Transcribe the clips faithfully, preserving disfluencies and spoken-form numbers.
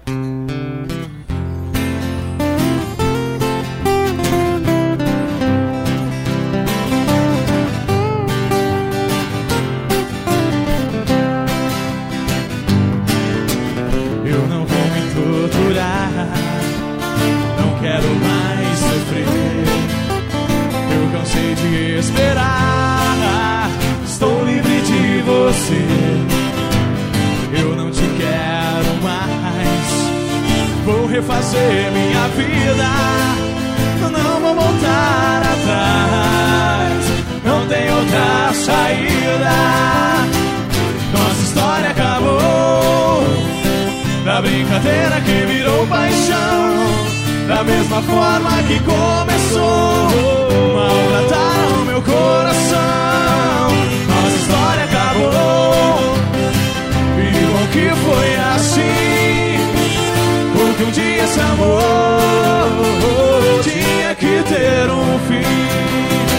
Eu não vou me torturar, não quero mais sofrer. Eu cansei de esperar, estou livre de você. Eu não te quero mais, vou refazer minha vida. Não vou voltar atrás, não tem outra saída. Nossa história acabou, da brincadeira que virou paixão, da mesma forma que começou. Maltrataram meu coração. Nossa história acabou, e bom que foi assim, porque um dia esse amor tinha que ter um fim.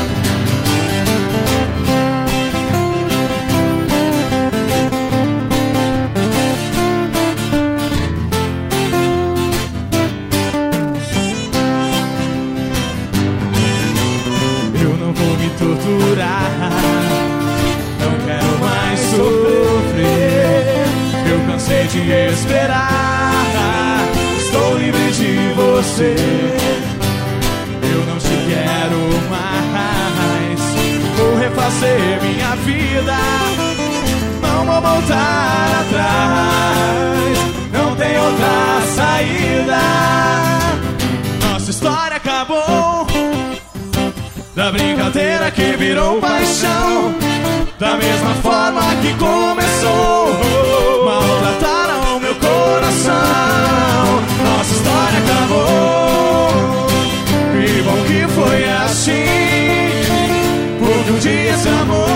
Torturar, não quero mais sofrer. Eu cansei de esperar, estou livre de você. Eu não te quero mais, vou refazer minha vida. Não vou voltar atrás, não tem outra saída. Nossa história acabou, da brincadeira que virou paixão, da mesma forma que começou. Maltrataram meu coração. Nossa história acabou, e bom que foi assim, porque um dia esse amor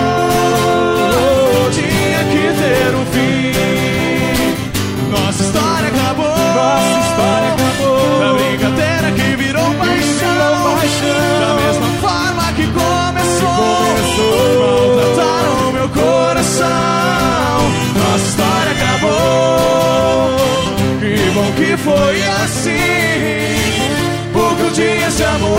tinha que ter um fim. Nossa história acabou, nossa história acabou, da brincadeira que virou paixão, paixão, da mesma forma que começou. Maltrataram meu coração. Nossa história acabou, que bom que foi assim, porque um dia esse amor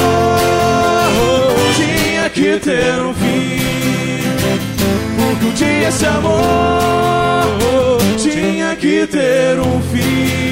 tinha que ter um fim. Porque um dia esse amor tinha que ter um fim.